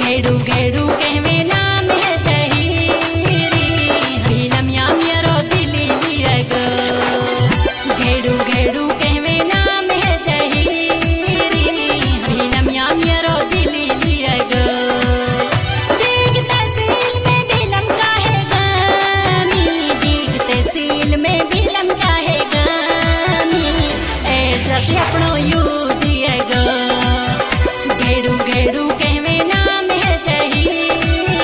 घेडू घेडू कहवे नाम है जहीरी भीलम या मेरो दिली लिया गो घेडू घेडू कहवे नाम है जहीरी भीलम या मेरो दिली लिया गो दीग तहसील में भीलम का है गामी दीग तहसील में भीलम का है गामी एड्रेस अपनो यू दिया गो घेडू घेडू कहवे नाम है जहीरी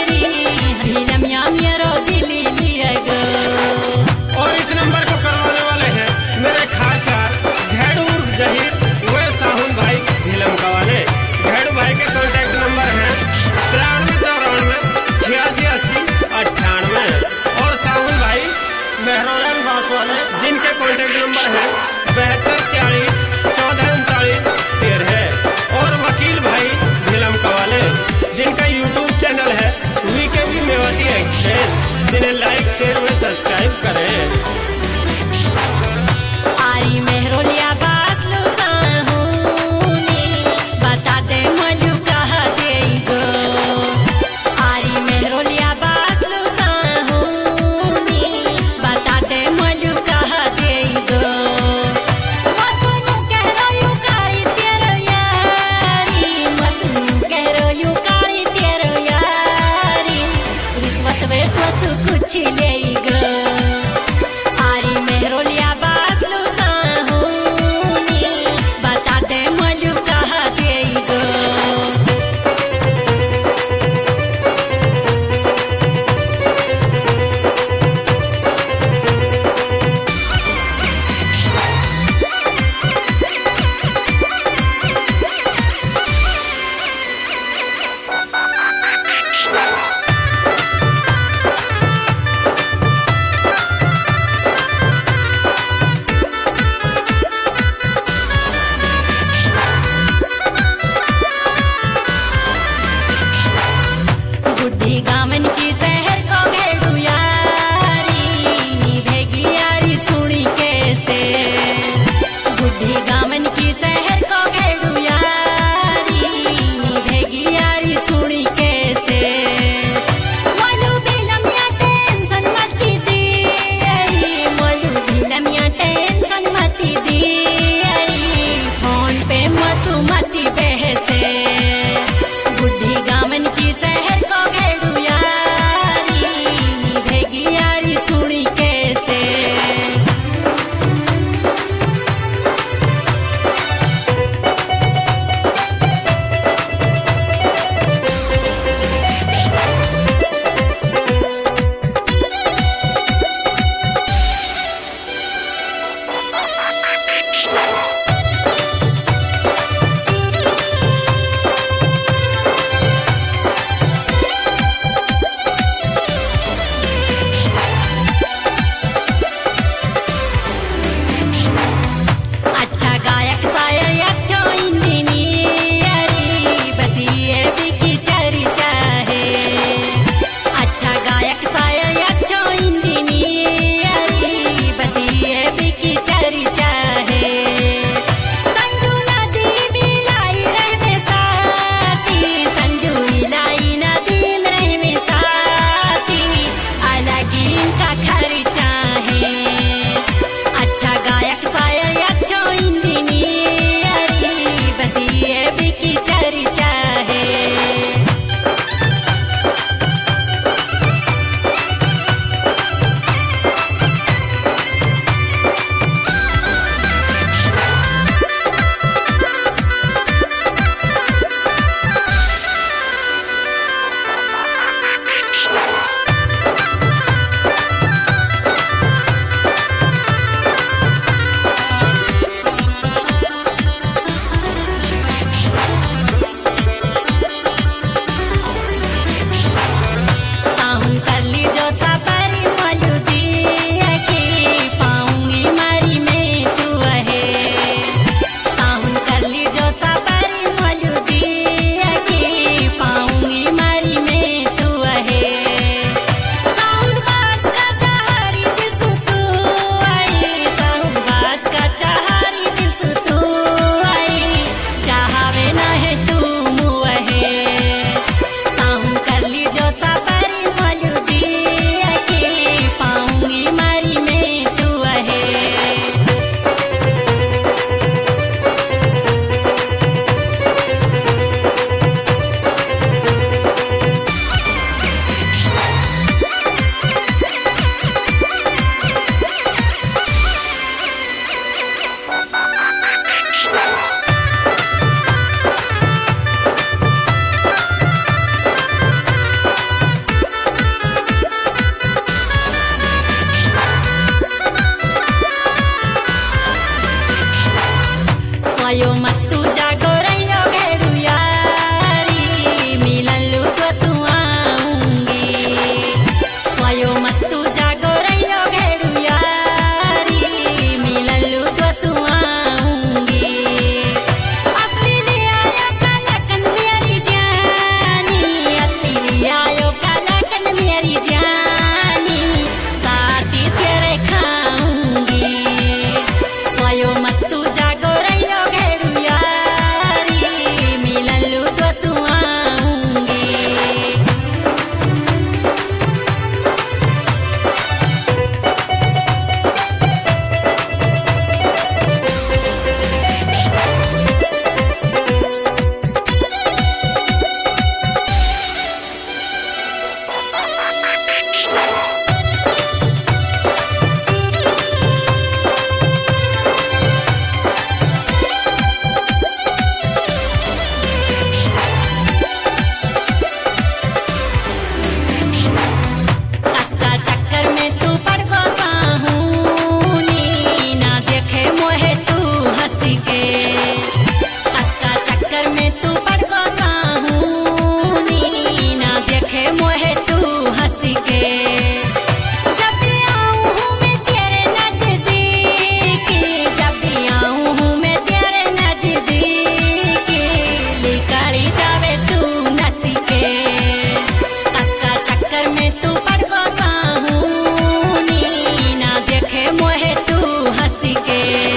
काली जावे तू नसी के कसका चक्कर में तू पड़बो साहूनी ना देखे मोहे तू हंसी के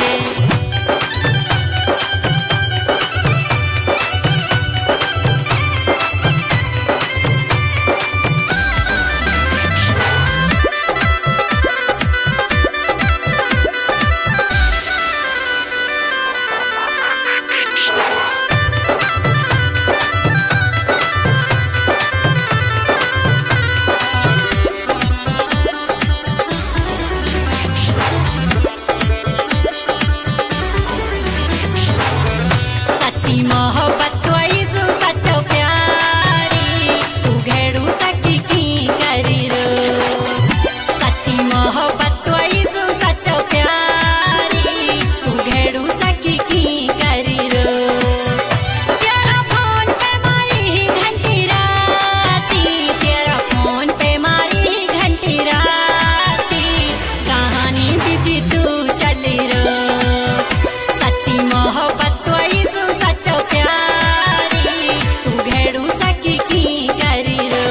सच्ची मोहब्बत तू सच्चो प्यारी तू घेड़ू सकी की करी रो सच्ची मोहब्बत तू सच्चो प्यारी तू घेड़ू सकी की करी रो तेरा फोन पे मारी घंटी राती तेरा फोन पे मारी घंटी राती कहानी बिजी तू चली रो सच्ची मोहब्बत सच्चो प्यारी तू घेड़ू सकी की करी रो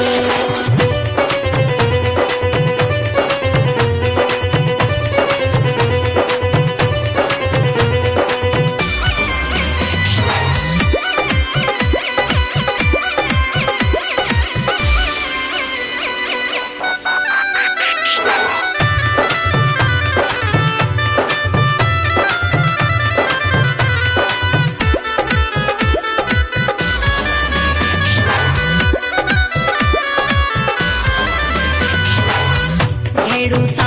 घेड़ू